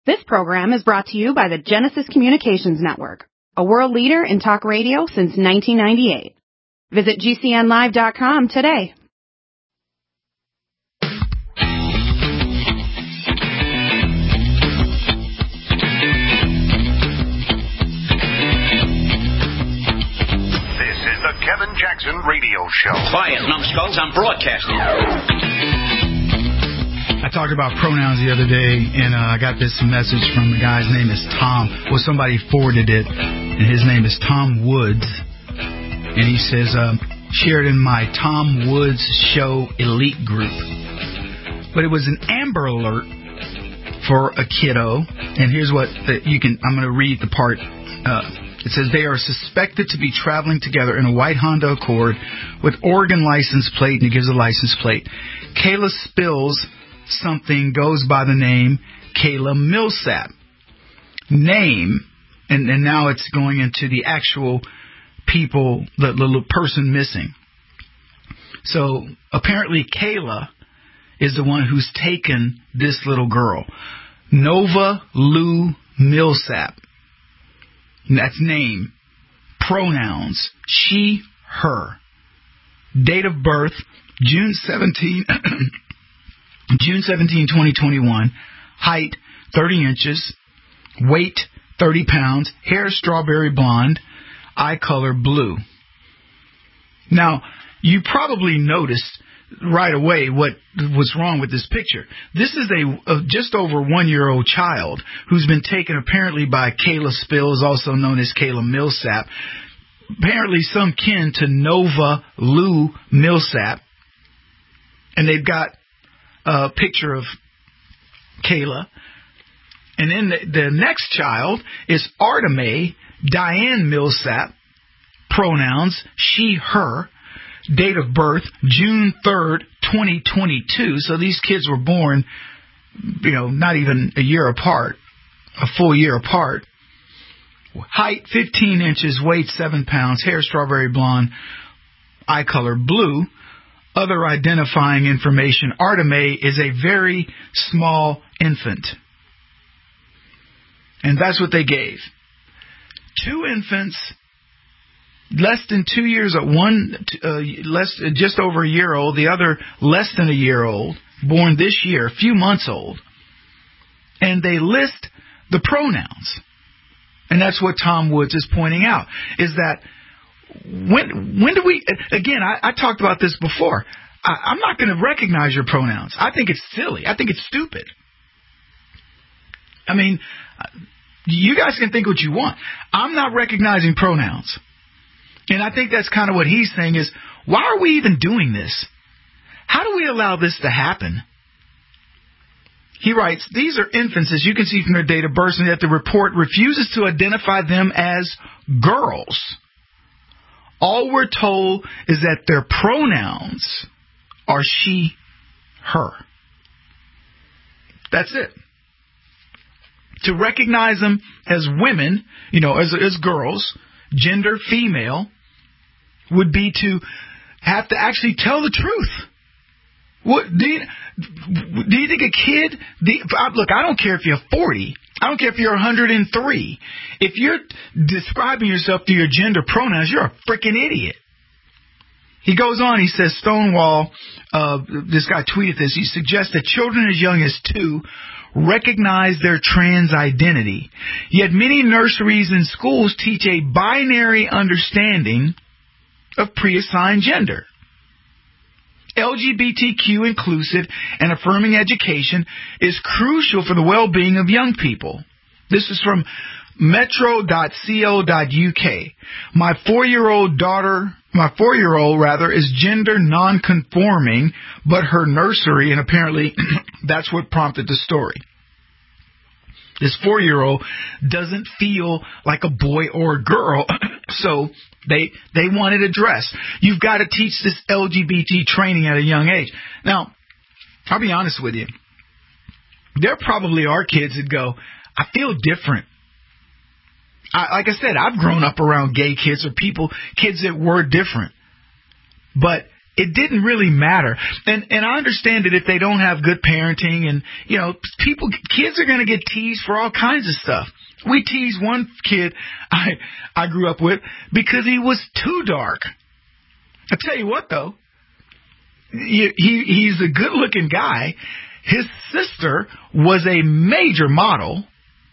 This program is brought to you by the Genesis Communications Network, a world leader in talk radio since 1998. Visit GCNlive.com today. This is the Kevin Jackson Radio Show. Quiet, numbskulls, I'm broadcasting. I talked about pronouns the other day, and I got this message from the guy's name is Tom. Well, somebody forwarded it, and his name is Tom Woods. And he says, shared in my Tom Woods Show Elite group. But it was an Amber Alert for a kiddo. And here's what I'm going to read the part. It says, they are suspected to be traveling together in a white Honda Accord with Oregon license plate, and it gives a license plate. Kayla Spills something goes by the name Kayla Millsap. Name, and now it's going into the actual people, the little person missing. So apparently Kayla is the one who's taken this little girl. Nova Lou Millsap. That's name. Pronouns, she, her. Date of birth, June 17, 2021. Height, 30 inches. Weight, 30 pounds. Hair, strawberry blonde. Eye color, blue. Now, you probably noticed right away what was wrong with this picture. This is a just over 1-year-old child who's been taken apparently by Kayla Spills, also known as Kayla Millsap. Apparently some kin to Nova Lou Millsap. And they've got a picture of Kayla. And then the next child is Artemae Diane Millsap. Pronouns, she, her. Date of birth, June 3rd, 2022. So these kids were born, not even a year apart, a full year apart. Height, 15 inches, weight, 7 pounds, hair, strawberry blonde, eye color, blue. Other identifying information, Artemae is a very small infant. And that's what they gave. 2 infants, less than 2 years old, one just over a year old, the other less than a year old, born this year, a few months old. And they list the pronouns. And that's what Tom Woods is pointing out, is that when do we, again, I talked about this before. I'm not going to recognize your pronouns. I think it's silly. I think it's stupid. I mean, you guys can think what you want. I'm not recognizing pronouns. And I think that's kind of what he's saying is, why are we even doing this? How do we allow this to happen? He writes, these are infants, as you can see from their date of birth, and yet the report refuses to identify them as girls. All we're told is that their pronouns are she, her. That's it. To recognize them as women, as girls, gender female, would be to have to actually tell the truth. What do you think a kid? Look, I don't care if you're 40. I don't care if you're 103. If you're describing yourself through your gender pronouns, you're a freaking idiot. He goes on, he says, Stonewall, this guy tweeted this, he suggests that children as young as 2 recognize their trans identity. Yet many nurseries and schools teach a binary understanding of pre-assigned gender. LGBTQ inclusive and affirming education is crucial for the well-being of young people. This is from metro.co.uk. My 4-year-old is gender non-conforming, but her nursery, and apparently that's what prompted the story. This 4-year-old doesn't feel like a boy or a girl, so they want it addressed. You've got to teach this LGBT training at a young age. Now, I'll be honest with you. There probably are kids that go, I feel different. Like I said, I've grown up around gay kids or kids that were different. But it didn't really matter. And I understand that if they don't have good parenting and, kids are going to get teased for all kinds of stuff. We teased one kid I grew up with because he was too dark. I tell you what, though, he's a good-looking guy. His sister was a major model,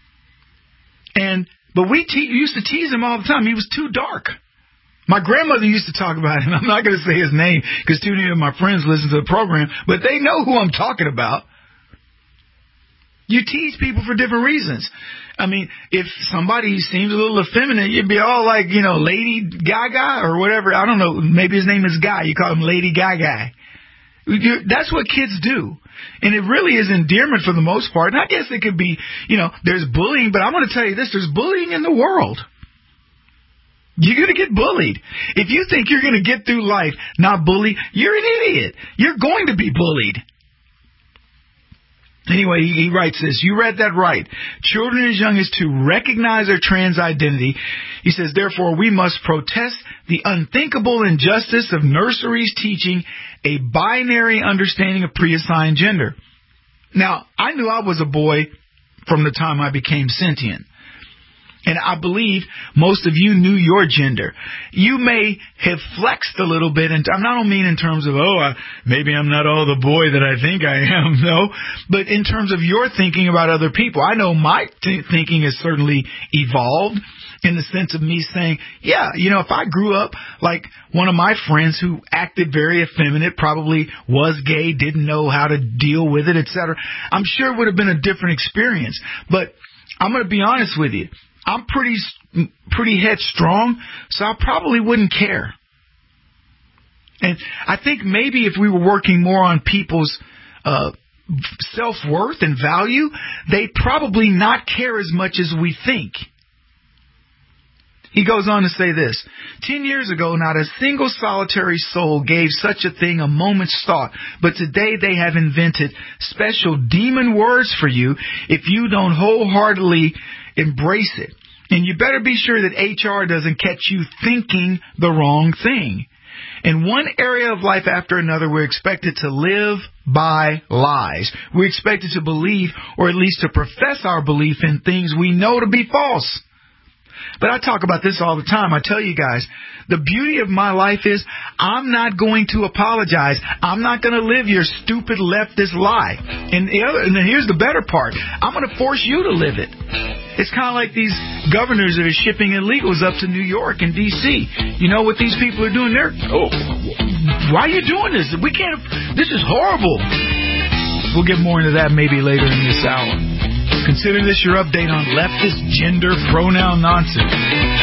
but we used to tease him all the time. He was too dark. My grandmother used to talk about him. I'm not going to say his name because too many of my friends listen to the program, but they know who I'm talking about. You tease people for different reasons. I mean, if somebody seems a little effeminate, you'd be all like, Lady Gaga or whatever. I don't know. Maybe his name is Guy. You call him Lady Gaga. That's what kids do. And it really is endearment for the most part. And I guess it could be, there's bullying, but I'm going to tell you this. There's bullying in the world. You're going to get bullied. If you think you're going to get through life not bullied, you're an idiot. You're going to be bullied. Anyway, he writes this. You read that right. Children as young as 2 recognize their trans identity. He says, therefore, we must protest the unthinkable injustice of nurseries teaching a binary understanding of preassigned gender. Now, I knew I was a boy from the time I became sentient. And I believe most of you knew your gender. You may have flexed a little bit, and I don't mean in terms of, maybe I'm not all the boy that I think I am, no. But in terms of your thinking about other people. I know my thinking has certainly evolved in the sense of me saying, if I grew up like one of my friends who acted very effeminate, probably was gay, didn't know how to deal with it, etc., I'm sure it would have been a different experience. But I'm going to be honest with you. I'm pretty headstrong, so I probably wouldn't care. And I think maybe if we were working more on people's self-worth and value, they'd probably not care as much as we think. He goes on to say this. 10 years ago, not a single solitary soul gave such a thing a moment's thought. But today they have invented special demon words for you if you don't wholeheartedly embrace it. And you better be sure that HR doesn't catch you thinking the wrong thing. In one area of life after another, we're expected to live by lies. We're expected to believe, or at least to profess our belief in things we know to be false. But I talk about this all the time. I tell you guys, the beauty of my life is I'm not going to apologize. I'm not going to live your stupid leftist lie. And here's the better part. I'm going to force you to live it. It's kind of like these governors that are shipping illegals up to New York and D.C. You know what these people are doing there? Why are you doing this? This is horrible. We'll get more into that maybe later in this hour. Consider this your update on leftist gender pronoun nonsense.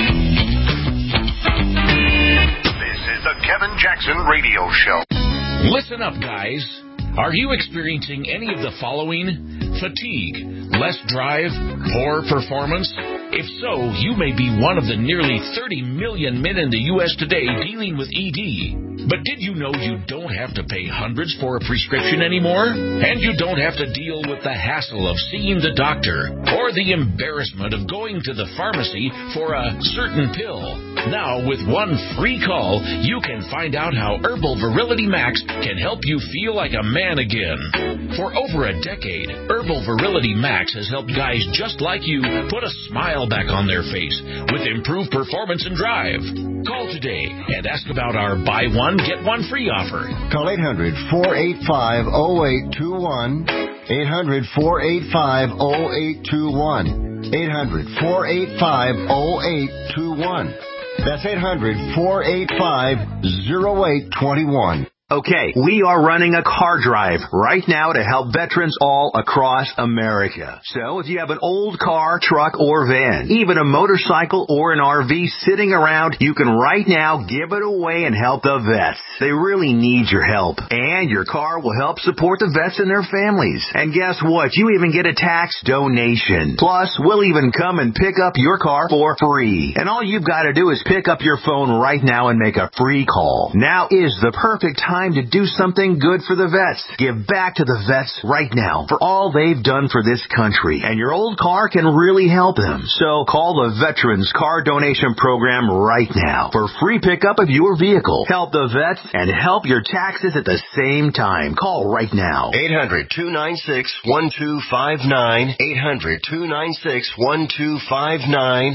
This is the Kevin Jackson Radio Show. Listen up, guys. Are you experiencing any of the following? Fatigue, less drive, poor performance? If so, you may be one of the nearly 30 million men in the U.S. today dealing with ED. But did you know you don't have to pay hundreds for a prescription anymore? And you don't have to deal with the hassle of seeing the doctor or the embarrassment of going to the pharmacy for a certain pill. Now, with one free call, you can find out how Herbal Virility Max can help you feel like a man again. For over a decade, Herbal Virility Max has helped guys just like you put a smile back on their face with improved performance and drive. Call today and ask about our buy one, get one free offer. Call 800-485-0821. 800-485-0821. 800-485-0821. That's 800-485-0821. Okay, we are running a car drive right now to help veterans all across America. So if you have an old car, truck, or van, even a motorcycle or an RV sitting around, you can right now give it away and help the vets. They really need your help. And your car will help support the vets and their families. And guess what? You even get a tax donation. Plus, we'll even come and pick up your car for free. And all you've got to do is pick up your phone right now and make a free call. Now is the perfect time time to do something good for the vets. Give back to the vets right now for all they've done for this country, and your old car can really help them. So call the Veterans Car Donation Program right now for free pickup of your vehicle. Help the vets and help your taxes at the same time. Call right now. 800-296-1259. 800-296-1259.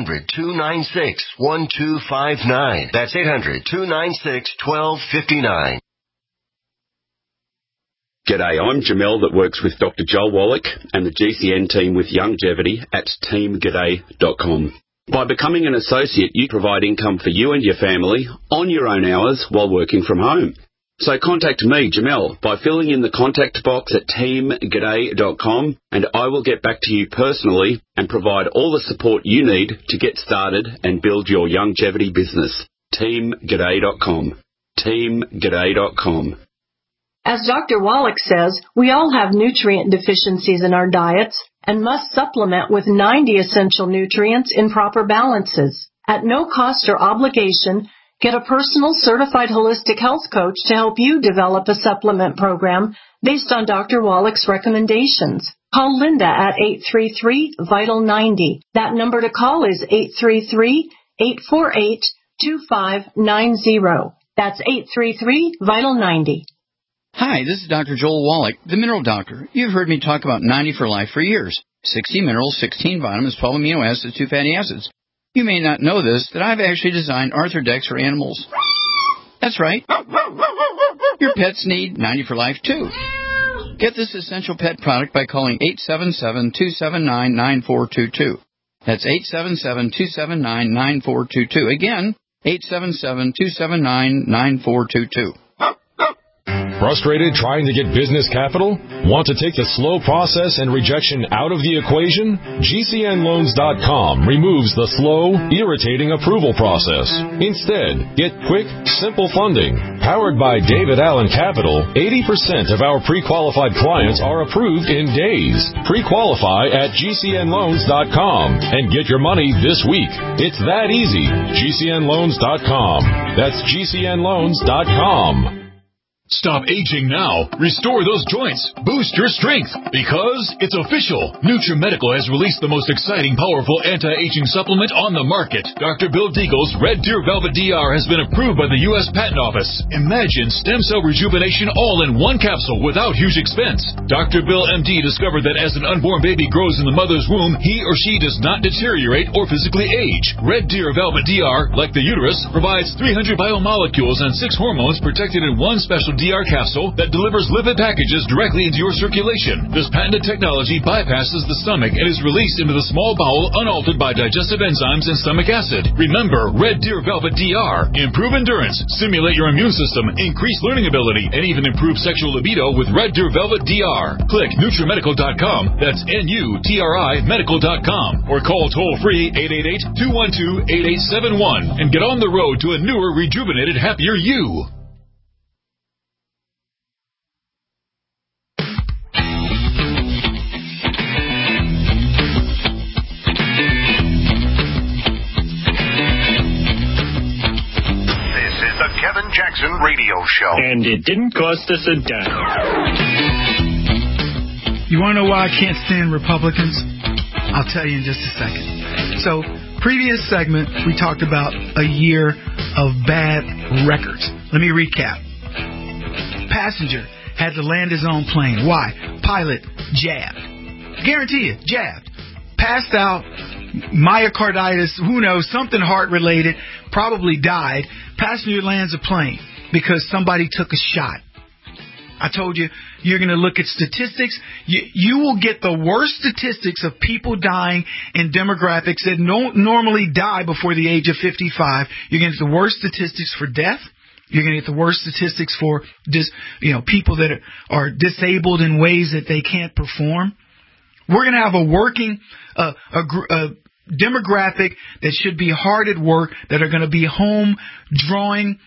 800-296-1259. That's 800-296-1259. G'day, I'm Jamel that works with Dr. Joel Wallach and the GCN team with Longevity at teamg'day.com. By becoming an associate, you provide income for you and your family on your own hours while working from home. So contact me, Jamel, by filling in the contact box at teamg'day.com, and I will get back to you personally and provide all the support you need to get started and build your longevity business. teamg'day.com. teamg'day.com. As Dr. Wallach says, we all have nutrient deficiencies in our diets and must supplement with 90 essential nutrients in proper balances. At no cost or obligation, get a personal certified holistic health coach to help you develop a supplement program based on Dr. Wallach's recommendations. Call Linda at 833-VITAL-90. That number to call is 833-848-2590. That's 833-VITAL-90. Hi, this is Dr. Joel Wallach, the Mineral Doctor. You've heard me talk about 90 for Life for years. 60 minerals, 16 vitamins, 12 amino acids, 2 fatty acids. You may not know this, that I've actually designed Arthrodex for animals. That's right. Your pets need 90 for Life, too. Get this essential pet product by calling 877-279-9422. That's 877-279-9422. Again, 877-279-9422. Frustrated trying to get business capital? Want to take the slow process and rejection out of the equation? GCNloans.com removes the slow, irritating approval process. Instead, get quick, simple funding. Powered by David Allen Capital, 80% of our pre-qualified clients are approved in days. Pre-qualify at GCNloans.com and get your money this week. It's that easy. GCNloans.com. That's GCNloans.com. Stop aging now. Restore those joints. Boost your strength. Because it's official. NutriMedical has released the most exciting, powerful anti-aging supplement on the market. Dr. Bill Deagle's Red Deer Velvet DR has been approved by the U.S. Patent Office. Imagine stem cell rejuvenation all in one capsule without huge expense. Dr. Bill MD discovered that as an unborn baby grows in the mother's womb, he or she does not deteriorate or physically age. Red Deer Velvet DR, like the uterus, provides 300 biomolecules and 6 hormones protected in one special DR capsule that delivers lipid packages directly into your circulation. This patented technology bypasses the stomach and is released into the small bowel unaltered by digestive enzymes and stomach acid. Remember, Red Deer Velvet DR. Improve endurance, stimulate your immune system, increase learning ability, and even improve sexual libido with Red Deer Velvet DR. Click NutriMedical.com, that's NUTRI Medical.com, or call toll-free 888-212-8871 and get on the road to a newer, rejuvenated, happier you. Kevin Jackson Radio Show. And it didn't cost us a dime. You want to know why I can't stand Republicans? I'll tell you in just a second. So, previous segment, we talked about a year of bad records. Let me recap. Passenger had to land his own plane. Why? Pilot jabbed. Guarantee you, jabbed. Passed out, myocarditis, who knows, something heart-related, probably died. Passenger lands a plane because somebody took a shot. I told you, you're going to look at statistics. You will get the worst statistics of people dying in demographics that don't normally die before the age of 55. You're going to get the worst statistics for death. You're going to get the worst statistics for people that are disabled in ways that they can't perform. We're going to have a working a demographic that should be hard at work, that are going to be home drawing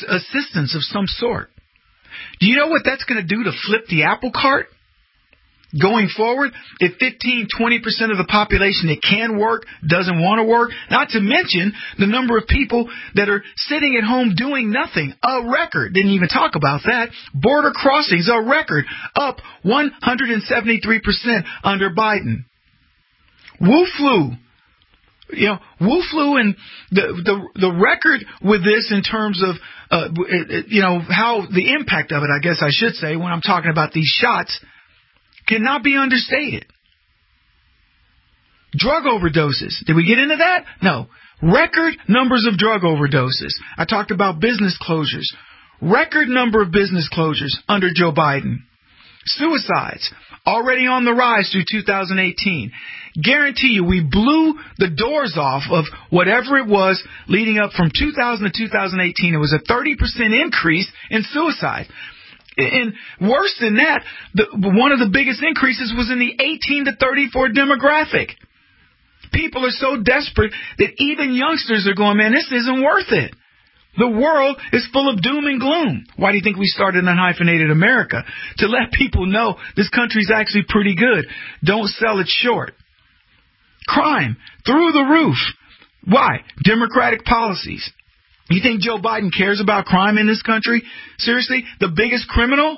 assistance of some sort. Do you know what that's going to do to flip the apple cart? going forward, if 15, 20% of the population that can work doesn't want to work, not to mention the number of people that are sitting at home doing nothing, a record, didn't even talk about that, border crossings, a record, up 173% under Biden. Wu flu. Wu flu, and the record with this in terms of, how the impact of it, I guess I should say, when I'm talking about these shots, cannot be understated. Drug overdoses. Did we get into that? No. Record numbers of drug overdoses. I talked about business closures. Record number of business closures under Joe Biden. Suicides. Already on the rise through 2018. Guarantee you, we blew the doors off of whatever it was leading up from 2000 to 2018. It was a 30% increase in suicide. And worse than that, one of the biggest increases was in the 18 to 34 demographic. People are so desperate that even youngsters are going, man, this isn't worth it. The world is full of doom and gloom. Why do you think we started Unhyphenated America? To let people know this country's actually pretty good. Don't sell it short. Crime through the roof. Why? Democratic policies. You think Joe Biden cares about crime in this country? Seriously? The biggest criminal?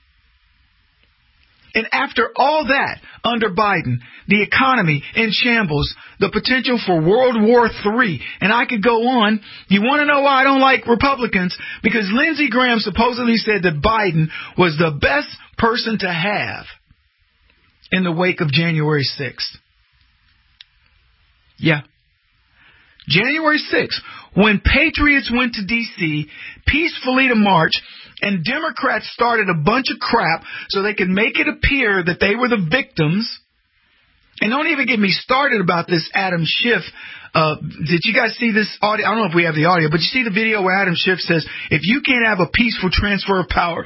And after all that, under Biden, the economy in shambles, the potential for World War III, and I could go on. You want to know why I don't like Republicans? Because Lindsey Graham supposedly said that Biden was the best person to have in the wake of January 6th. Yeah. January 6th, when patriots went to D.C. peacefully to march, and Democrats started a bunch of crap so they could make it appear that they were the victims. And don't even get me started about this Adam Schiff. Did you guys see this audio? I don't know if we have the audio, but you see the video where Adam Schiff says, if you can't have a peaceful transfer of power,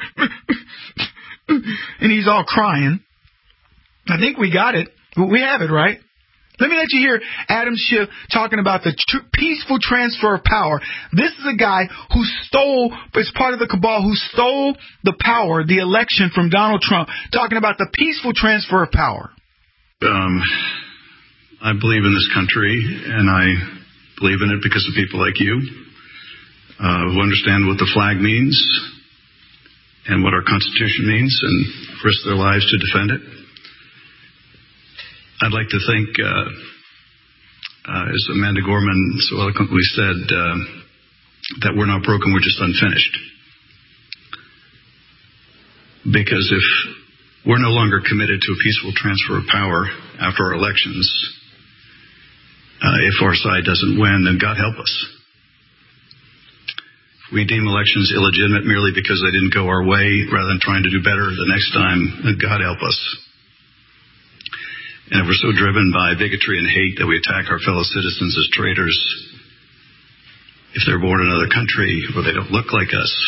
and he's all crying. I think we got it. We have it, right? Let me let you hear Adam Schiff talking about the peaceful transfer of power. This is a guy who stole, as part of the cabal, who stole the power, the election from Donald Trump, talking about the peaceful transfer of power. I believe in this country, and I believe in it because of people like you who understand what the flag means and what our Constitution means and risk their lives to defend it. I'd like to think, as Amanda Gorman so eloquently said, that we're not broken, we're just unfinished. Because if we're no longer committed to a peaceful transfer of power after our elections, if our side doesn't win, then God help us. If we deem elections illegitimate merely because they didn't go our way rather than trying to do better the next time, then God help us. And if we're so driven by bigotry and hate that we attack our fellow citizens as traitors, if they're born in another country or they don't look like us,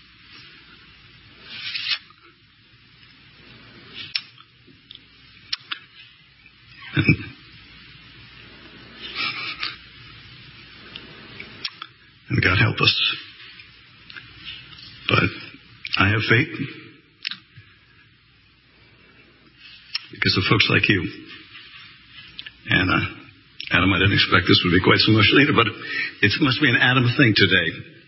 and God help us. But I have faith because of folks like you. And Adam, I didn't expect this would be quite so emotional either, but it must be an Adam thing today.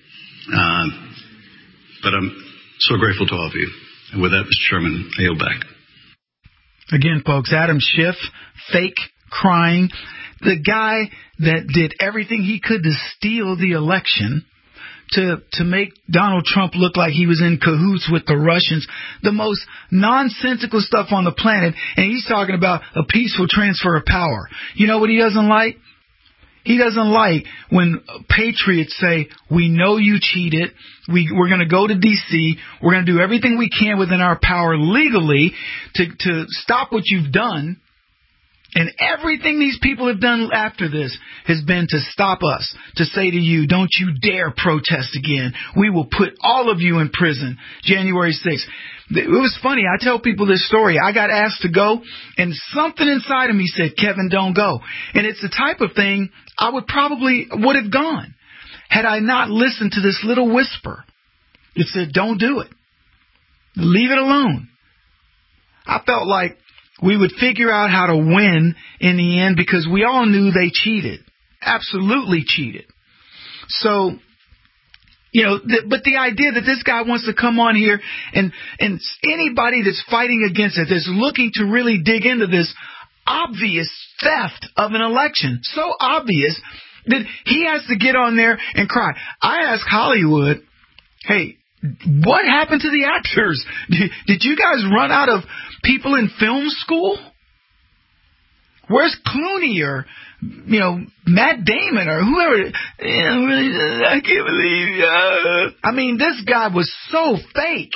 But I'm so grateful to all of you. And with that, Mr. Chairman, I yield back. Again, folks, Adam Schiff, fake crying, the guy that did everything he could to steal the election, to make Donald Trump look like he was in cahoots with the Russians, the most nonsensical stuff on the planet, and he's talking about a peaceful transfer of power. You know what he doesn't like? He doesn't like when patriots say, we know you cheated, we're going to go to D.C., we're going to do everything we can within our power legally to stop what you've done. And everything these people have done after this has been to stop us, to say to you, don't you dare protest again. We will put all of you in prison January 6th. It was funny. I tell people this story. I got asked to go, and something inside of me said, Kevin, don't go. And it's the type of thing I would have gone had I not listened to this little whisper. It said, don't do it. Leave it alone. I felt like we would figure out how to win in the end because we all knew they cheated. Absolutely cheated. So, but the idea that this guy wants to come on here and anybody that's fighting against it, that's looking to really dig into this obvious theft of an election, so obvious that he has to get on there and cry. I asked Hollywood, hey, what happened to the actors? Did you guys run out of people in film school? Where's Clooney or, Matt Damon or whoever? I can't believe. I mean, this guy was so fake.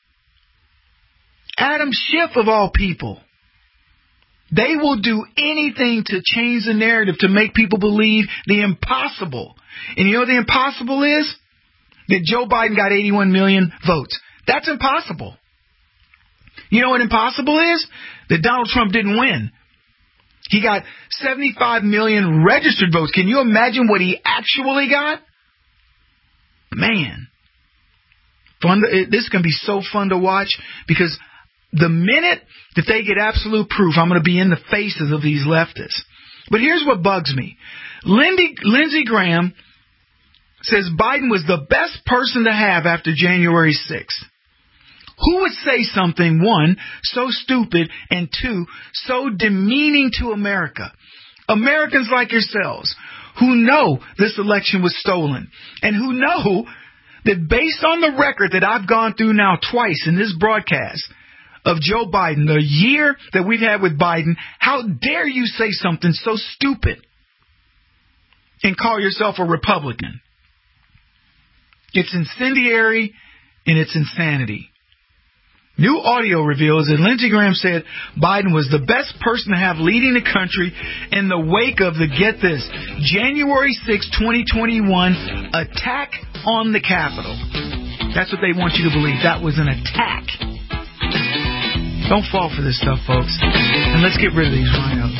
Adam Schiff, of all people. They will do anything to change the narrative to make people believe the impossible. And you know what the impossible is? That Joe Biden got 81 million votes. That's impossible. You know what impossible is? That Donald Trump didn't win. He got 75 million registered votes. Can you imagine what he actually got? Man. This is going to be so fun to watch because the minute that they get absolute proof, I'm going to be in the faces of these leftists. But here's what bugs me. Lindsey Graham says Biden was the best person to have after January 6th. Who would say something, one, so stupid, and two, so demeaning to America? Americans like yourselves who know this election was stolen and who know that based on the record that I've gone through now twice in this broadcast of Joe Biden, the year that we've had with Biden, how dare you say something so stupid and call yourself a Republican? It's incendiary and it's insanity. New audio reveals that Lindsey Graham said Biden was the best person to have leading the country in the wake of the, get this, January 6, 2021 attack on the Capitol. That's what they want you to believe. That was an attack. Don't fall for this stuff, folks. And let's get rid of these rhinos.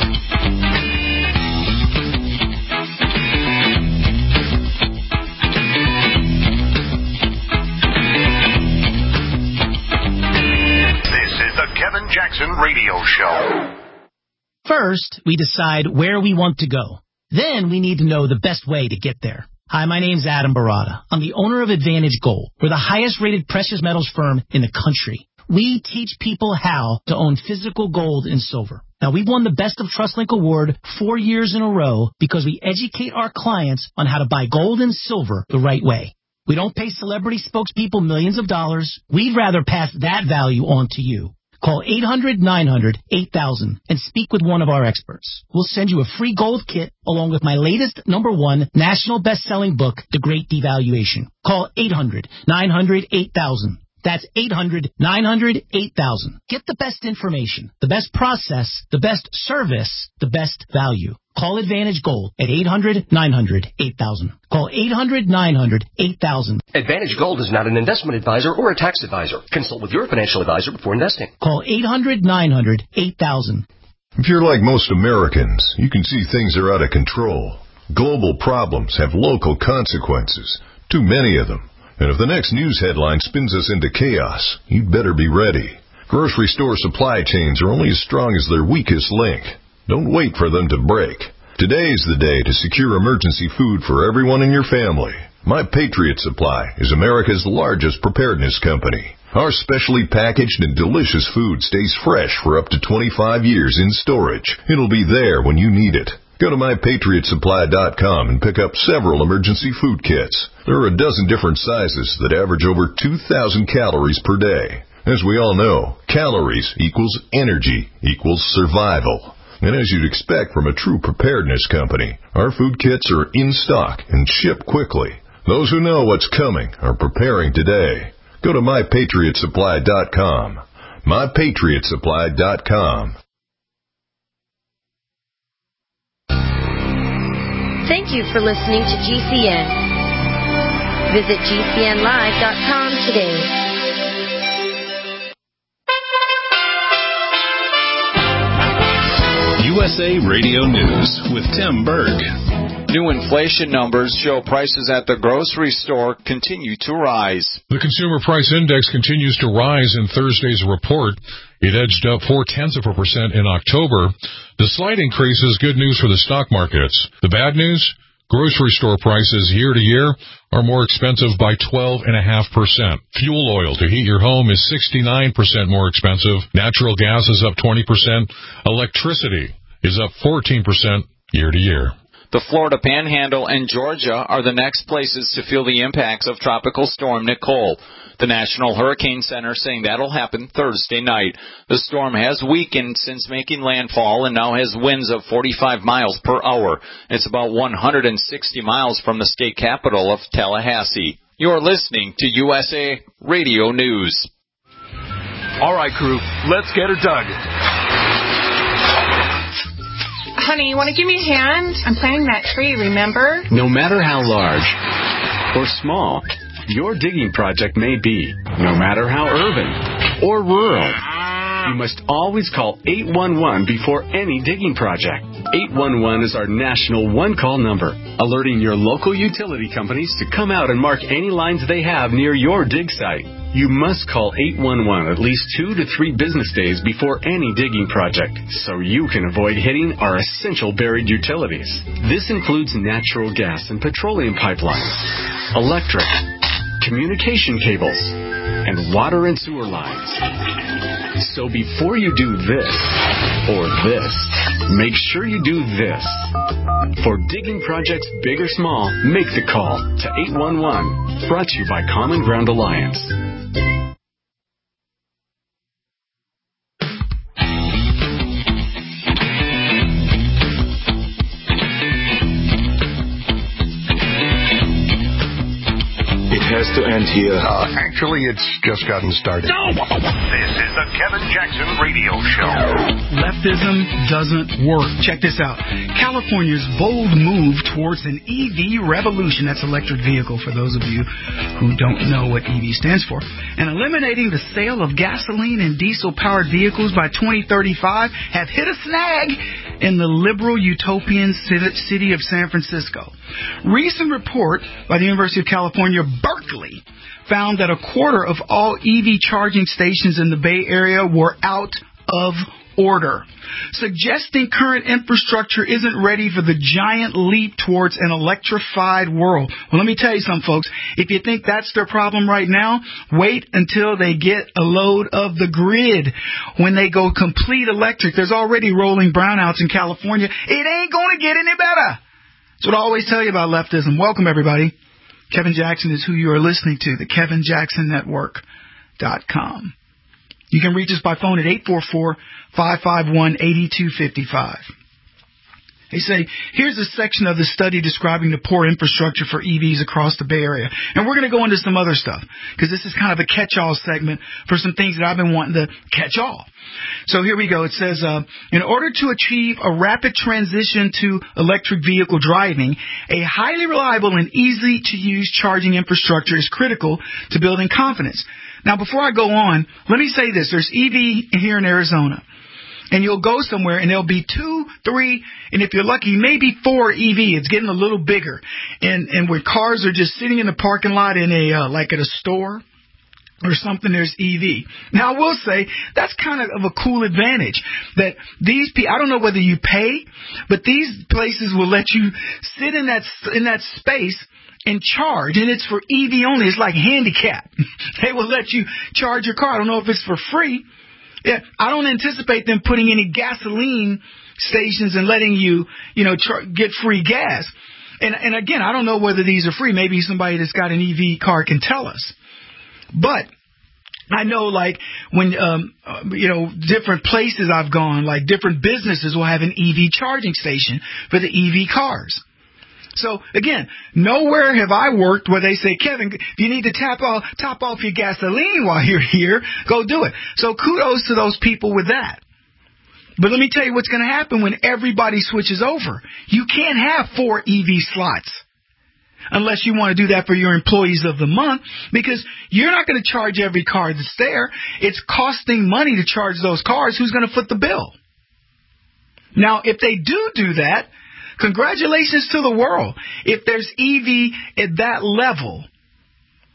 Kevin Jackson Radio Show. First, we decide where we want to go. Then we need to know the best way to get there. Hi, my name's Adam Barada. I'm the owner of Advantage Gold. We're the highest rated precious metals firm in the country. We teach people how to own physical gold and silver. Now, we've won the Best of TrustLink Award 4 years in a row because we educate our clients on how to buy gold and silver the right way. We don't pay celebrity spokespeople millions of dollars. We'd rather pass that value on to you. Call 800-900-8000 and speak with one of our experts. We'll send you a free gold kit along with my latest #1 national best-selling book, The Great Devaluation. Call 800-900-8000. That's 800-900-8000. Get the best information, the best process, the best service, the best value. Call Advantage Gold at 800-900-8000. Call 800-900-8000. Advantage Gold is not an investment advisor or a tax advisor. Consult with your financial advisor before investing. Call 800-900-8000. If you're like most Americans, you can see things are out of control. Global problems have local consequences. Too many of them. And if the next news headline spins us into chaos, you'd better be ready. Grocery store supply chains are only as strong as their weakest link. Don't wait for them to break. Today's the day to secure emergency food for everyone in your family. My Patriot Supply is America's largest preparedness company. Our specially packaged and delicious food stays fresh for up to 25 years in storage. It'll be there when you need it. Go to MyPatriotSupply.com and pick up several emergency food kits. There are a dozen different sizes that average over 2,000 calories per day. As we all know, calories equals energy equals survival. And as you'd expect from a true preparedness company, our food kits are in stock and ship quickly. Those who know what's coming are preparing today. Go to MyPatriotSupply.com. MyPatriotSupply.com. Thank you for listening to GCN. Visit GCNlive.com today. USA Radio News with Tim Berg. New inflation numbers show prices at the grocery store continue to rise. The Consumer Price Index continues to rise in Thursday's report. It edged up 0.4% in October. The slight increase is good news for the stock markets. The bad news? Grocery store prices year to year are more expensive by 12.5%. Fuel oil to heat your home is 69% more expensive. Natural gas is up 20%. Electricity is up 14% year to year. The Florida Panhandle and Georgia are the next places to feel the impacts of Tropical Storm Nicole. The National Hurricane Center saying that'll happen Thursday night. The storm has weakened since making landfall and now has winds of 45 miles per hour. It's about 160 miles from the state capital of Tallahassee. You're listening to USA Radio News. All right, crew, let's get her dug. Honey, you want to give me a hand? I'm planting that tree, remember? No matter how large or small your digging project may be, no matter how urban or rural, you must always call 811 before any digging project. 811 is our national one-call number, alerting your local utility companies to come out and mark any lines they have near your dig site. You must call 811 at least 2 to 3 business days before any digging project, so you can avoid hitting our essential buried utilities. This includes natural gas and petroleum pipelines, electric, communication cables, and water and sewer lines. So before you do this or this, make sure you do this. For digging projects big or small, make the call to 811. Brought to you by Common Ground Alliance. Has to end here. Actually, it's just gotten started. No! This is the Kevin Jackson Radio Show. Leftism doesn't work. Check this out. California's bold move towards an EV revolution, that's electric vehicle for those of you who don't know what EV stands for, and eliminating the sale of gasoline and diesel-powered vehicles by 2035 have hit a snag in the liberal utopian city of San Francisco. Recent report by the University of California, Berkeley, found that a quarter of all EV charging stations in the Bay Area were out of order, suggesting current infrastructure isn't ready for the giant leap towards an electrified world. Well, let me tell you something, folks. If you think that's their problem right now, wait until they get a load of the grid. When they go complete electric, there's already rolling brownouts in California. It ain't going to get any better. That's what I always tell you about leftism. Welcome, everybody. Kevin Jackson is who you are listening to, the KevinJacksonNetwork.com. You can reach us by phone at 844-551-8255. They say, here's a section of the study describing the poor infrastructure for EVs across the Bay Area. And we're going to go into some other stuff, because this is kind of a catch-all segment for some things that I've been wanting to catch all. So here we go. It says, in order to achieve a rapid transition to electric vehicle driving, a highly reliable and easy-to-use charging infrastructure is critical to building confidence. Now, before I go on, let me say this. There's EV here in Arizona. And you'll go somewhere, and there'll be 2, 3, and if you're lucky, maybe 4 EV. It's getting a little bigger. And where cars are just sitting in the parking lot in a like at a store or something, there's EV. Now, I will say that's kind of a cool advantage that these people, I don't know whether you pay, but these places will let you sit in that space and charge, and it's for EV only. It's like handicap. They will let you charge your car. I don't know if it's for free. Yeah, I don't anticipate them putting any gasoline stations and letting you, get free gas. And again, I don't know whether these are free. Maybe somebody that's got an EV car can tell us. But I know, like, when, different places I've gone, like different businesses will have an EV charging station for the EV cars. So, again, nowhere have I worked where they say, Kevin, if you need to top off your gasoline while you're here, go do it. So kudos to those people with that. But let me tell you what's going to happen when everybody switches over. You can't have 4 EV slots unless you want to do that for your employees of the month, because you're not going to charge every car that's there. It's costing money to charge those cars. Who's going to foot the bill? Now, if they do that, congratulations to the world. If there's EV at that level,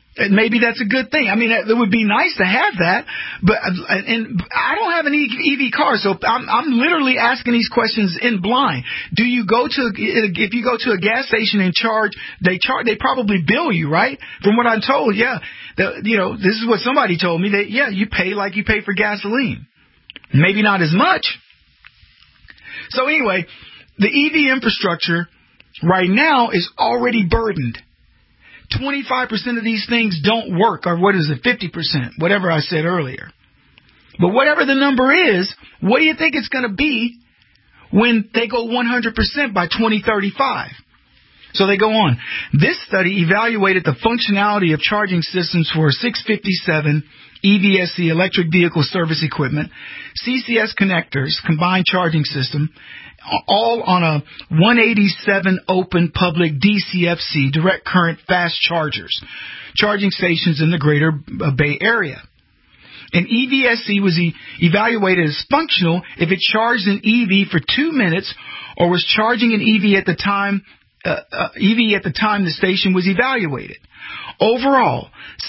maybe that's a good thing. I mean, it would be nice to have that, but I don't have an EV car, so I'm literally asking these questions in blind. If you go to a gas station and charge, they probably bill you, right? From what I'm told, yeah. This is what somebody told me, that, you pay like you pay for gasoline. Maybe not as much. So anyway, the EV infrastructure right now is already burdened. 25% of these things don't work, or what is it, 50%, whatever I said earlier. But whatever the number is, what do you think it's going to be when they go 100% by 2035? So they go on. This study evaluated the functionality of charging systems for 657 EVSE, electric vehicle service equipment, CCS connectors, combined charging system, all on a 187 open public DCFC, direct current fast chargers, charging stations in the greater Bay Area. An EVSE was evaluated as functional if it charged an EV for 2 minutes or was charging an EV at the time the station was evaluated. Overall,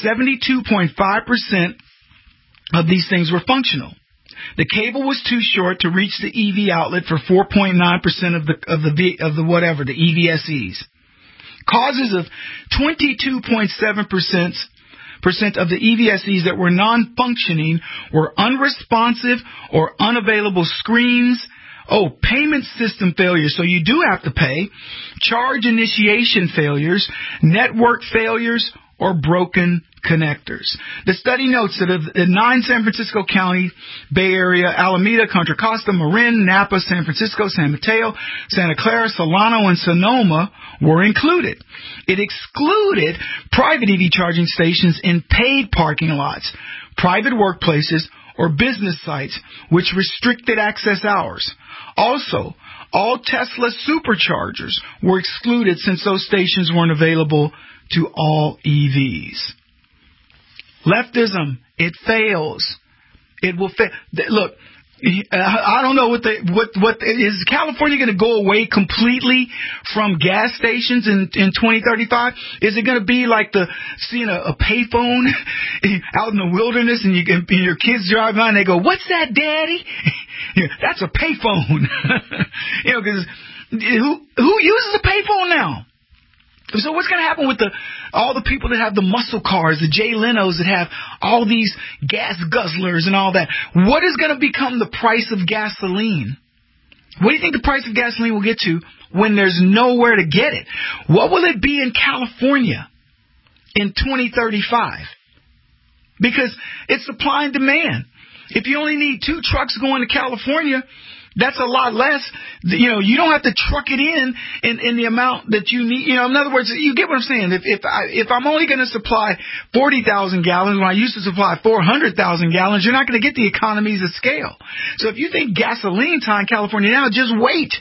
72.5% of these things were functional. The cable was too short to reach the EV outlet for 4.9% of the EVSEs. Causes of 22.7% of the EVSEs that were non-functioning were unresponsive or unavailable screens. Payment system failures, so you do have to pay. Charge initiation failures, network failures, or broken connectors. The study notes that of the 9 San Francisco County, Bay Area, Alameda, Contra Costa, Marin, Napa, San Francisco, San Mateo, Santa Clara, Solano, and Sonoma were included. It excluded private EV charging stations in paid parking lots, private workplaces, or business sites, which restricted access hours. Also, all Tesla superchargers were excluded since those stations weren't available to all EVs. Leftism, it fails. It will fail. Look, I don't know what is California going to go away completely from gas stations in 2035? Is it going to be like seeing a payphone out in the wilderness and your kids drive by and they go, "What's that, Daddy?" That's a payphone. Because who uses a payphone now? So what's going to happen with all the people that have the muscle cars, the Jay Lenos that have all these gas guzzlers and all that? What is going to become the price of gasoline? What do you think the price of gasoline will get to when there's nowhere to get it? What will it be in California in 2035? Because it's supply and demand. If you only need 2 trucks going to California, that's a lot less. You don't have to truck it in the amount that you need. In other words, you get what I'm saying. If I'm only going to supply 40,000 gallons when I used to supply 400,000 gallons, you're not going to get the economies of scale. So if you think gasoline time in California now, just wait.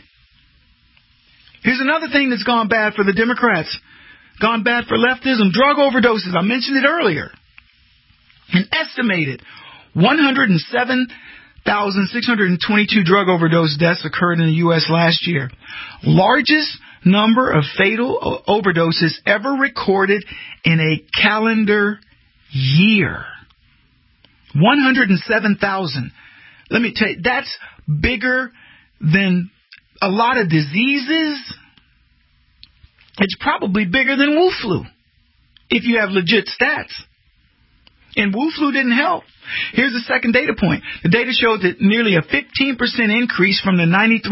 Here's another thing that's gone bad for the Democrats, gone bad for leftism: drug overdoses. I mentioned it earlier. An estimated 107,622 drug overdose deaths occurred in the U.S. last year. Largest number of fatal overdoses ever recorded in a calendar year. 107,000. Let me tell you, that's bigger than a lot of diseases. It's probably bigger than Wu flu, if you have legit stats. And Wu flu didn't help. Here's the second data point. The data showed that nearly a 15% increase from the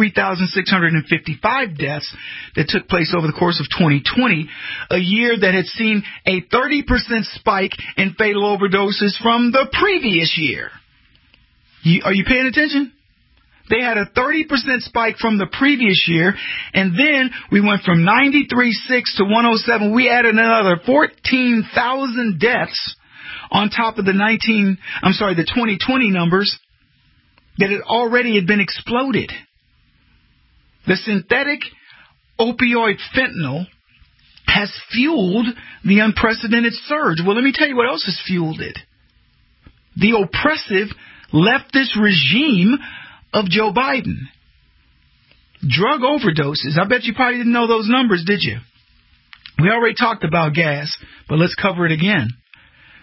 93,655 deaths that took place over the course of 2020, a year that had seen a 30% spike in fatal overdoses from the previous year. Are you paying attention? They had a 30% spike from the previous year, and then we went from 93.6 to 107. We added another 14,000 deaths on top of the 2020 numbers that had been exploded. The synthetic opioid fentanyl has fueled the unprecedented surge. Well, let me tell you what else has fueled it. The oppressive leftist regime of Joe Biden. Drug overdoses. I bet you probably didn't know those numbers, did you? We already talked about gas, but let's cover it again.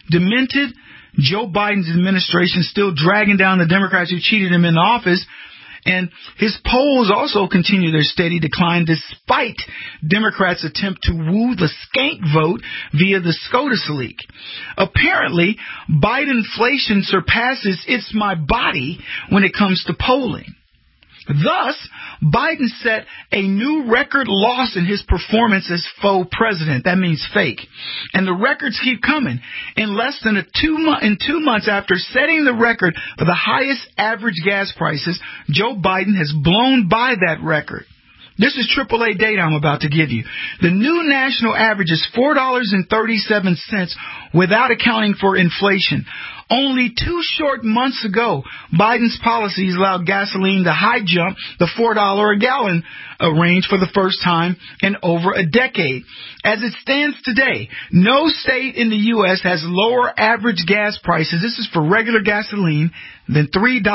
demented Joe Biden's administration still dragging down the Democrats who cheated him in office. And his polls also continue their steady decline despite Democrats' attempt to woo the skank vote via the SCOTUS leak. Apparently, Bidenflation surpasses It's My Body when it comes to polling. Thus, Biden set a new record loss in his performance as faux president. That means fake. And the records keep coming. In less than 2 months after setting the record for the highest average gas prices, Joe Biden has blown by that record. This is AAA data I'm about to give you. The new national average is $4.37 without accounting for inflation. Only 2 short months ago, Biden's policies allowed gasoline to high jump the $4 a gallon range for the first time in over a decade. As it stands today, no state in the U.S. has lower average gas prices, this is for regular gasoline, than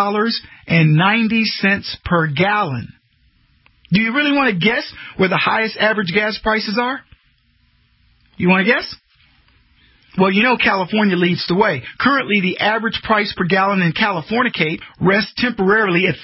$3.90 per gallon. Do you really want to guess where the highest average gas prices are? You want to guess? Well, you know California leads the way. Currently, the average price per gallon in Californicate rests temporarily at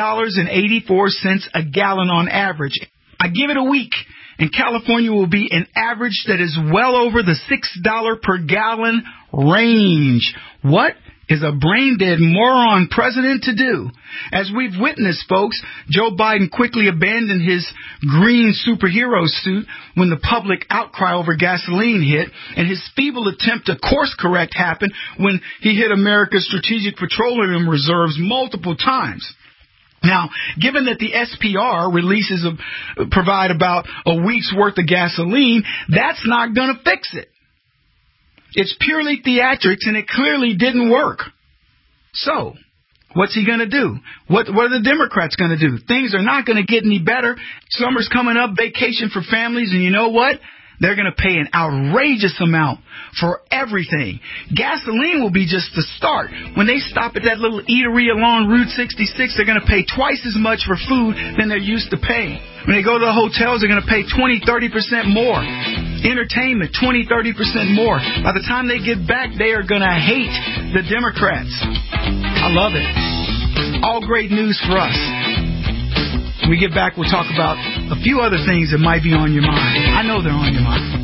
$5.84 a gallon on average. I give it a week, and California will be an average that is well over the $6 per gallon range. What is a brain-dead moron president to do? As we've witnessed, folks, Joe Biden quickly abandoned his green superhero suit when the public outcry over gasoline hit, and his feeble attempt to course-correct happened when he hit America's strategic petroleum reserves multiple times. Now, given that the SPR releases provide about a week's worth of gasoline, that's not going to fix it. It's purely theatrics, and it clearly didn't work. So, what's he going to do? What are the Democrats going to do? Things are not going to get any better. Summer's coming up, vacation for families, and you know what? They're going to pay an outrageous amount for everything. Gasoline will be just the start. When they stop at that little eatery along Route 66, they're going to pay twice as much for food than they're used to paying. When they go to the hotels, they're going to pay 20-30% more. Entertainment, 20-30% more. By the time they get back, they are going to hate the Democrats. I love it. All great news for us. When we get back, we'll talk about a few other things that might be on your mind. I know they're on your mind.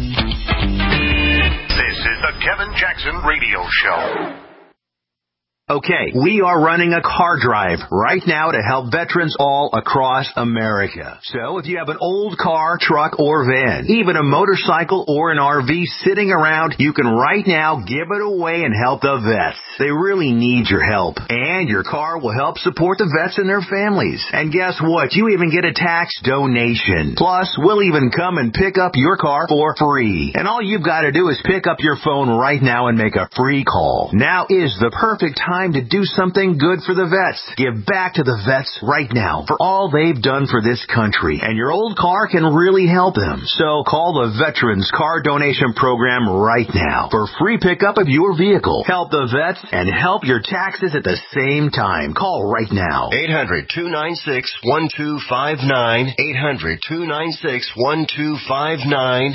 This is the Kevin Jackson Radio Show. Okay, we are running a car drive right now to help veterans all across America. So if you have an old car, truck, or van, even a motorcycle or an RV sitting around, you can right now give it away and help the vets. They really need your help. And your car will help support the vets and their families. And guess what? You even get a tax donation. Plus, we'll even come and pick up your car for free. And all you've got to do is pick up your phone right now and make a free call. Now is the perfect time to do something good for the vets. Give back to the vets right now for all they've done for this country. And your old car can really help them. So call the Veterans Car Donation Program right now for free pickup of your vehicle. Help the vets and help your taxes at the same time. Call right now. 800-296-1259. 800-296-1259.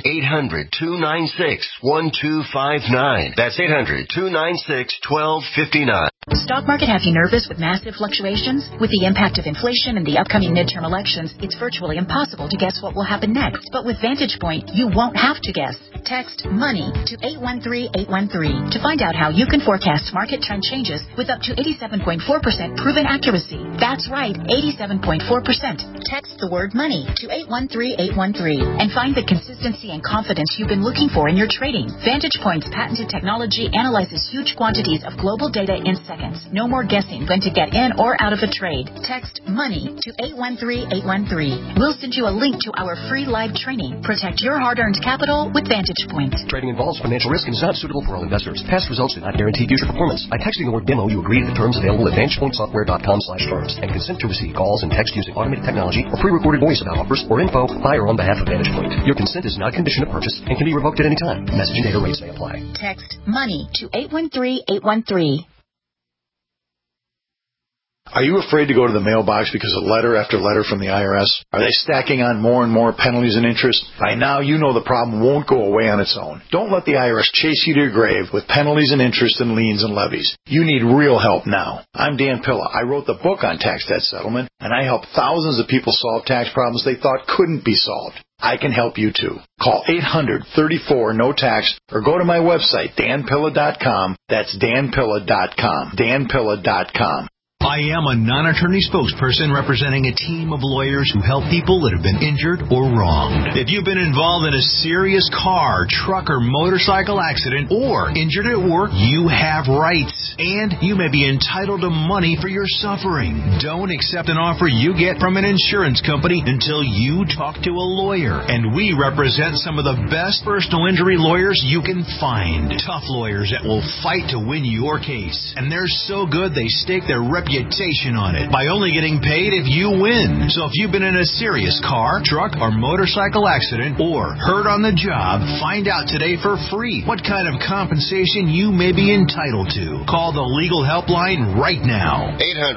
800-296-1259. That's 800-296-1259. Stock market have you nervous with massive fluctuations? With the impact of inflation and the upcoming midterm elections, it's virtually impossible to guess what will happen next. But with Vantage Point, you won't have to guess. Text MONEY to 813-813 to find out how you can forecast market trend changes with up to 87.4% proven accuracy. That's right, 87.4%. Text the word MONEY to 813-813 and find the consistency and confidence you've been looking for in your trading. Vantage Point's patented technology analyzes huge quantities of global data in seconds. No more guessing when to get in or out of a trade. Text MONEY to 813-813. We'll send you a link to our free live training. Protect your hard-earned capital with Vantage Point. Trading involves financial risk and is not suitable for all investors. Past results do not guarantee future performance. By texting the word demo, you agree to the terms available at VantagePointSoftware.com/terms and consent to receive calls and text using automated technology or pre-recorded voice about offers or info by or on behalf of Vantage Point. Your consent is not a condition of purchase and can be revoked at any time. Message and data rates may apply. Text MONEY to 813-813. Are you afraid to go to the mailbox because of letter after letter from the IRS? Are they stacking on more and more penalties and interest? By now, you know the problem won't go away on its own. Don't let the IRS chase you to your grave with penalties and interest and liens and levies. You need real help now. I'm Dan Pilla. I wrote the book on tax debt settlement, and I help thousands of people solve tax problems they thought couldn't be solved. I can help you too. Call 800-34-NO-TAX or go to my website, danpilla.com. That's danpilla.com. danpilla.com. I am a non-attorney spokesperson representing a team of lawyers who help people that have been injured or wronged. If you've been involved in a serious car, truck, or motorcycle accident or injured at work, you have rights, and you may be entitled to money for your suffering. Don't accept an offer you get from an insurance company until you talk to a lawyer, and we represent some of the best personal injury lawyers you can find. Tough lawyers that will fight to win your case, and they're so good they stake their reputation on it by only getting paid if you win. So if you've been in a serious car, truck, or motorcycle accident or hurt on the job, find out today for free what kind of compensation you may be entitled to. Call the legal helpline right now.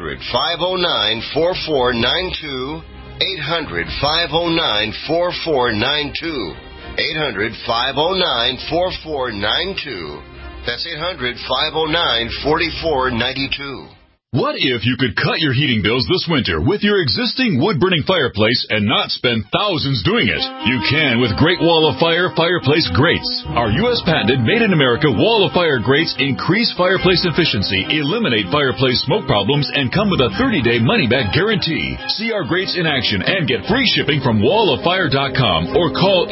800-509-4492. 800-509-4492. 800-509-4492. That's 800-509-4492. What if you could cut your heating bills this winter with your existing wood-burning fireplace and not spend thousands doing it? You can with Great Wall of Fire fireplace grates. Our U.S. patented made-in-America Wall of Fire grates increase fireplace efficiency, eliminate fireplace smoke problems, and come with a 30-day money-back guarantee. See our grates in action and get free shipping from walloffire.com or call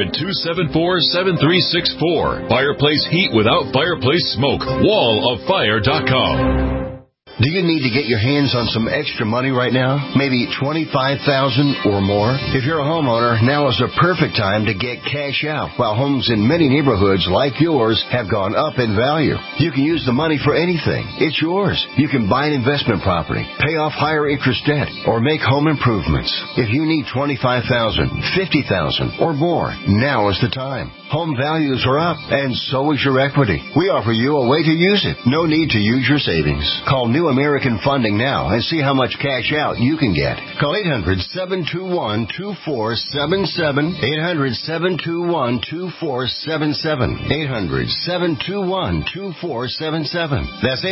800-274-7364. Fireplace heat without fireplace smoke. walloffire.com. Do you need to get your hands on some extra money right now? Maybe $25,000 or more? If you're a homeowner, now is the perfect time to get cash out. While homes in many neighborhoods like yours have gone up in value, you can use the money for anything. It's yours. You can buy an investment property, pay off higher interest debt, or make home improvements. If you need $25,000, $50,000, or more, now is the time. Home values are up, and so is your equity. We offer you a way to use it. No need to use your savings. Call New American Funding now and see how much cash out you can get. Call 800-721-2477. 800-721-2477. 800-721-2477. That's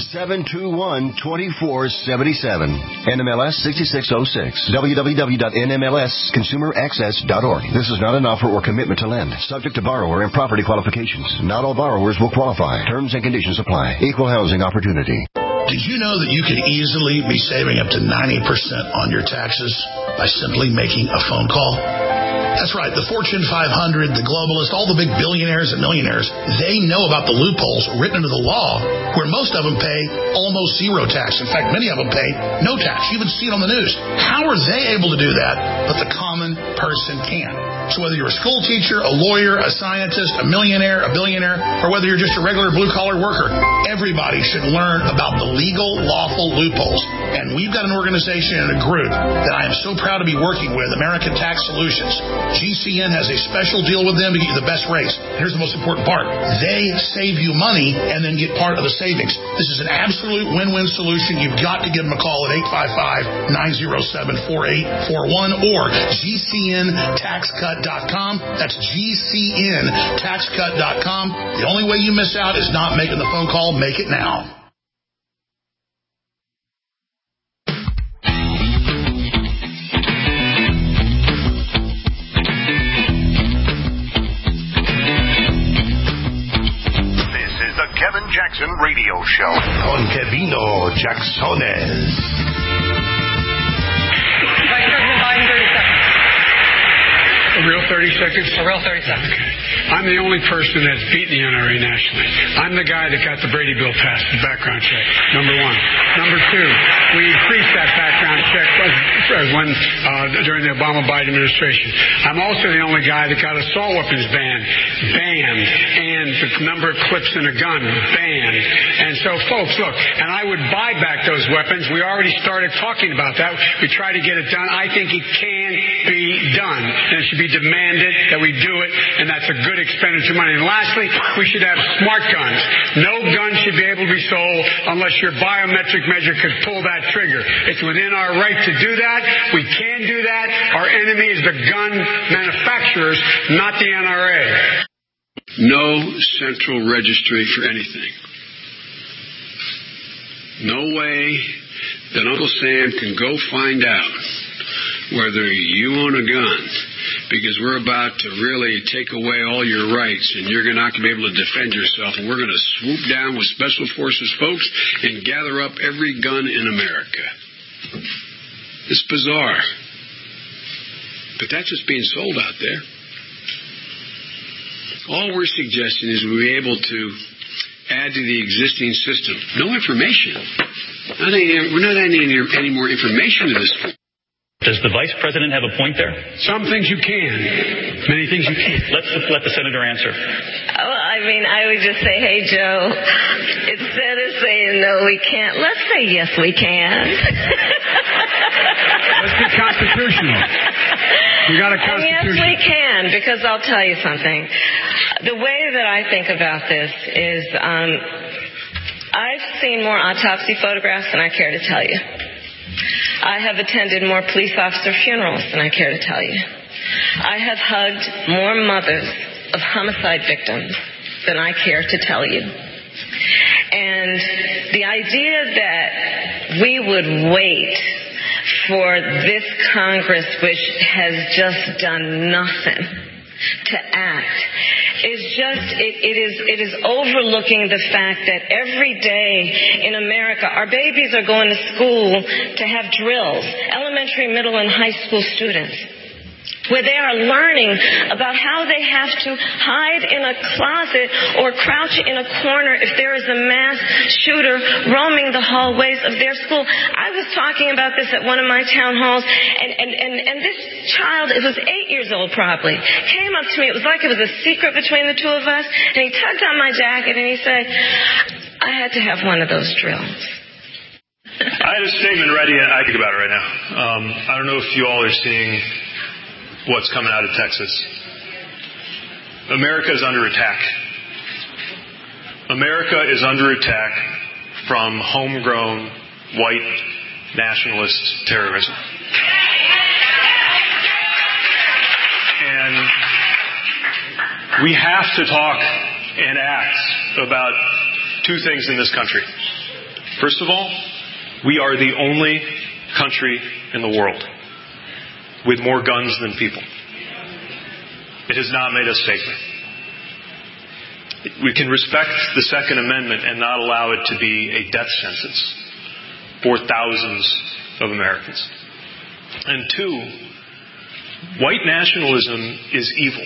800-721-2477. NMLS 6606. www.nmlsconsumeraccess.org. This is not an offer or commitment to lend. Subject to borrower and property qualifications. Not all borrowers will qualify. Terms and conditions apply. Equal housing opportunity. Did you know that you could easily be saving up to 90% on your taxes by simply making a phone call? That's right. The Fortune 500, the globalists, all the big billionaires and millionaires, they know about the loopholes written into the law where most of them pay almost zero tax. In fact, many of them pay no tax. You even see it on the news. How are they able to do that, but the common person can't? So whether you're a school teacher, a lawyer, a scientist, a millionaire, a billionaire, or whether you're just a regular blue-collar worker, everybody should learn about the legal, lawful loopholes. And we've got an organization and a group that I am so proud to be working with, American Tax Solutions. GCN has a special deal with them to get you the best rates. Here's the most important part. They save you money and then get part of the savings. This is an absolute win-win solution. You've got to give them a call at 855-907-4841 or GCNTaxCut.com. That's GCNTaxCut.com. The only way you miss out is not making the phone call. Make it now. This is the Kevin Jackson Radio Show. Con Kevino Jacksones. A real 30 seconds? A real 30 seconds. I'm the only person that's beaten the NRA nationally. I'm the guy that got the Brady bill passed, the background check, number one. Number two, we increased that background check during the Obama-Biden administration. I'm also the only guy that got assault weapons banned, and the number of clips in a gun banned. And so, folks, look, and I would buy back those weapons. We already started talking about that. We tried to get it done. I think it can can be done. And it should be demanded that we do it, and that's a good expenditure of money. And lastly, we should have smart guns. No gun should be able to be sold unless your biometric measure could pull that trigger. It's within our right to do that. We can do that. Our enemy is the gun manufacturers, not the NRA. No central registry for anything. No way that Uncle Sam can go find out whether you own a gun, because we're about to really take away all your rights and you're not going to be able to defend yourself, and we're going to swoop down with Special Forces folks and gather up every gun in America. It's bizarre. But that's just being sold out there. All we're suggesting is we're able to add to the existing system. No information. We're not adding any more information to this. Does the Vice President have a point there? Some things you can. Many things you can't. Let the Senator answer. Well, I mean, I would just say, hey, Joe, instead of saying no, we can't, let's say yes, we can. Let's be constitutional. We got a constitution. And yes, we can, because I'll tell you something. The way that I think about this is I've seen more autopsy photographs than I care to tell you. I have attended more police officer funerals than I care to tell you. I have hugged more mothers of homicide victims than I care to tell you. And the idea that we would wait for this Congress, which has just done nothing, to act is just, it is overlooking the fact that every day in America, our babies are going to school to have drills, elementary, middle, and high school students, where they are learning about how they have to hide in a closet or crouch in a corner if there is a mass shooter roaming the hallways of their school. I was talking about this at one of my town halls, and this child, it was 8 years old probably, came up to me. It was like it was a secret between the two of us, and he tugged on my jacket and he said, I had to have one of those drills. I had a statement ready, and I think about it right now. I don't know if you all are seeing what's coming out of Texas. America is under attack. America is under attack from homegrown white nationalist terrorism. And we have to talk and act about two things in this country. First of all, we are the only country in the world with more guns than people. It has not made us safer. We can respect the Second Amendment and not allow it to be a death sentence for thousands of Americans. And two, white nationalism is evil.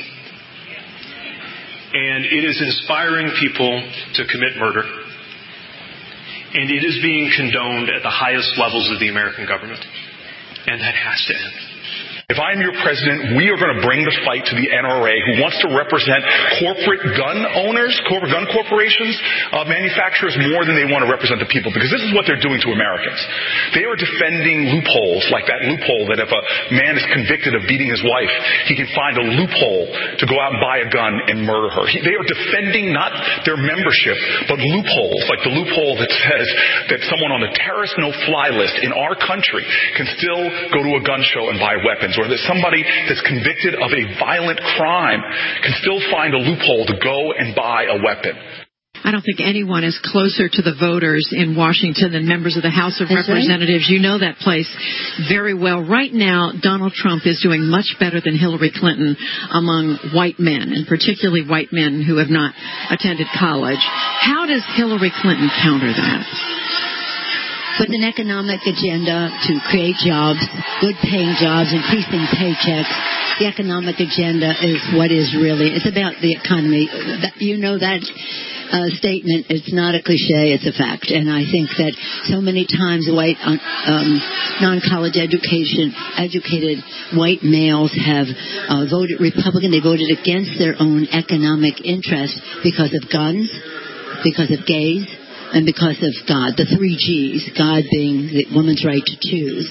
And it is inspiring people to commit murder. And it is being condoned at the highest levels of the American government. And that has to end. If I'm your president, we are going to bring the fight to the NRA, who wants to represent corporate gun owners, corporate gun corporations, manufacturers, more than they want to represent the people. Because this is what they're doing to Americans. They are defending loopholes, like that loophole that if a man is convicted of beating his wife, he can find a loophole to go out and buy a gun and murder her. They are defending not their membership, but loopholes, like the loophole that says that someone on the terrorist no-fly list in our country can still go to a gun show and buy weapons, or that somebody that's convicted of a violent crime can still find a loophole to go and buy a weapon. I don't think anyone is closer to the voters in Washington than members of the House of Representatives. Right. You know that place very well. Right now, Donald Trump is doing much better than Hillary Clinton among white men, and particularly white men who have not attended college. How does Hillary Clinton counter that? With an economic agenda to create jobs, good-paying jobs, increasing paychecks. The economic agenda is what is really, it's about the economy. You know that statement, it's not a cliche, it's a fact. And I think that so many times white, non-college educated white males have voted Republican. They voted against their own economic interest because of guns, because of gays, and because of God, the three G's, God being the woman's right to choose.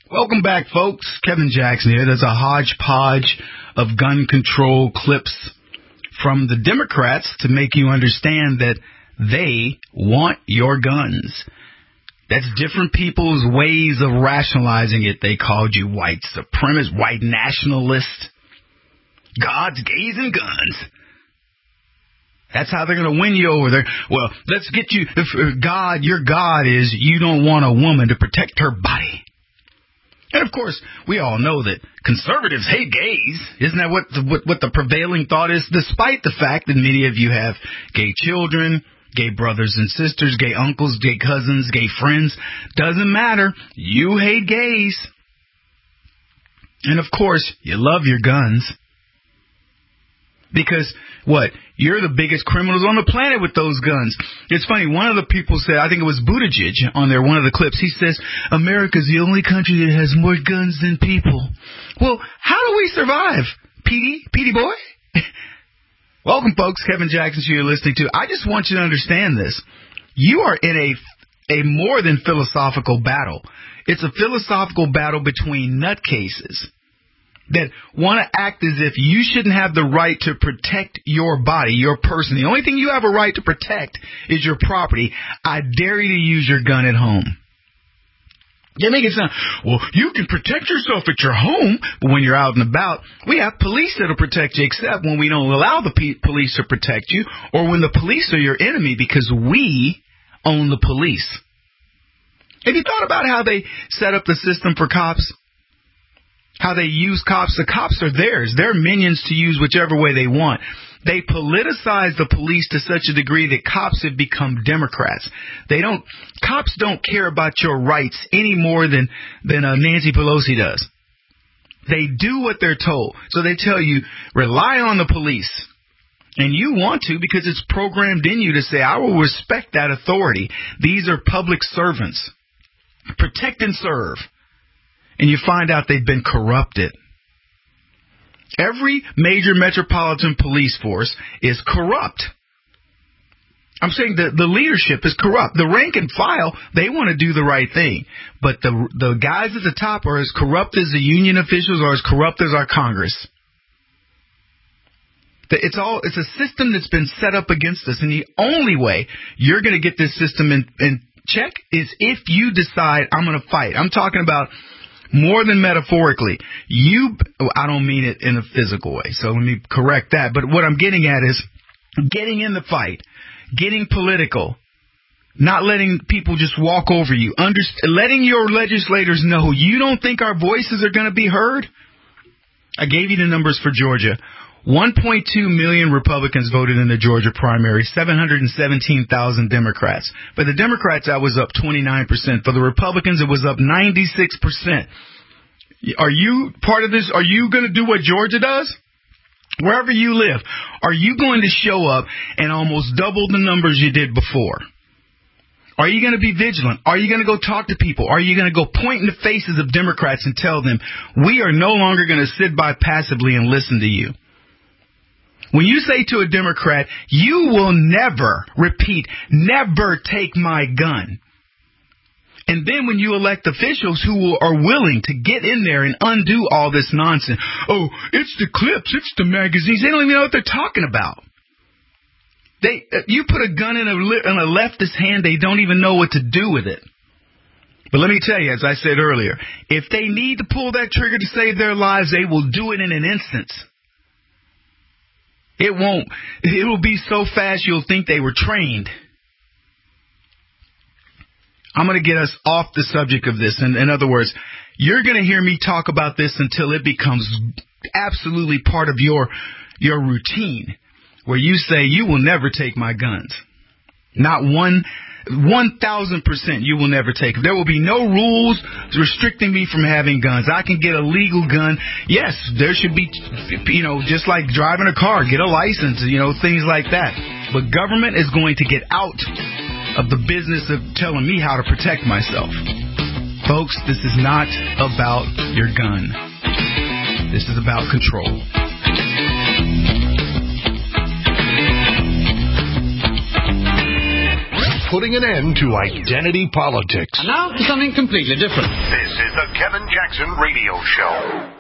Welcome back, folks. Kevin Jackson here. There's a hodgepodge of gun control clips from the Democrats to make you understand that they want your guns. That's different people's ways of rationalizing it. They called you white supremacist, white nationalist, gods, gays, and guns. That's how they're going to win you over there. Well, let's get you. If your God is you don't want a woman to protect her body. And, of course, we all know that conservatives hate gays. Isn't that what the prevailing thought is? Despite the fact that many of you have gay children, gay brothers and sisters, gay uncles, gay cousins, gay friends. Doesn't matter. You hate gays. And, of course, you love your guns. Because, what? You're the biggest criminals on the planet with those guns. It's funny, one of the people said, I think it was Buttigieg on there, one of the clips, he says, America's the only country that has more guns than people. Well, how do we survive? Petey boy? Welcome, folks. Kevin Jackson, who you're listening to. I just want you to understand this. You are in a more than philosophical battle. It's a philosophical battle between nutcases that want to act as if you shouldn't have the right to protect your body, your person. The only thing you have a right to protect is your property. I dare you to use your gun at home. They make it sound, well, you can protect yourself at your home, but when you're out and about, we have police that'll protect you, except when we don't allow the police to protect you, or when the police are your enemy, because we own the police. Have you thought about how they set up the system for cops? How they use cops. The cops are theirs. They're minions to use whichever way they want. They politicize the police to such a degree that cops have become Democrats. Cops don't care about your rights any more than Nancy Pelosi does. They do what they're told. So they tell you, rely on the police. And you want to because it's programmed in you to say, I will respect that authority. These are public servants. Protect and serve. And you find out they've been corrupted. Every major metropolitan police force is corrupt. I'm saying the leadership is corrupt. The rank and file, they want to do the right thing. But the guys at the top are as corrupt as the union officials or as corrupt as our Congress. It's a system that's been set up against us. And the only way you're going to get this system in check is if you decide I'm going to fight. I'm talking about more than metaphorically. I don't mean it in a physical way, so let me correct that. But what I'm getting at is getting in the fight, getting political, not letting people just walk over you, letting your legislators know you don't think our voices are going to be heard. I gave you the numbers for Georgia. 1.2 million Republicans voted in the Georgia primary, 717,000 Democrats. For the Democrats, that was up 29%. For the Republicans, it was up 96%. Are you part of this? Are you going to do what Georgia does? Wherever you live, are you going to show up and almost double the numbers you did before? Are you going to be vigilant? Are you going to go talk to people? Are you going to go point in the faces of Democrats and tell them, we are no longer going to sit by passively and listen to you? When you say to a Democrat, you will never, repeat, never take my gun. And then when you elect officials who are willing to get in there and undo all this nonsense. Oh, it's the clips, it's the magazines. They don't even know what they're talking about. You put a gun in a leftist hand, they don't even know what to do with it. But let me tell you, as I said earlier, if they need to pull that trigger to save their lives, they will do it in an instant. It will be so fast you'll think they were trained. I'm going to get us off the subject of this. In other words, you're going to hear me talk about this until it becomes absolutely part of your routine, where you say, you will never take my guns. Not 1,000% you will never take them. There will be no rules restricting me from having guns. I can get a legal gun. Yes, there should be, just like driving a car, get a license, things like that. But government is going to get out of the business of telling me how to protect myself. Folks, this is not about your gun. This is about control. putting an end to identity politics. And now for something completely different. This is the Kevin Jackson Radio Show.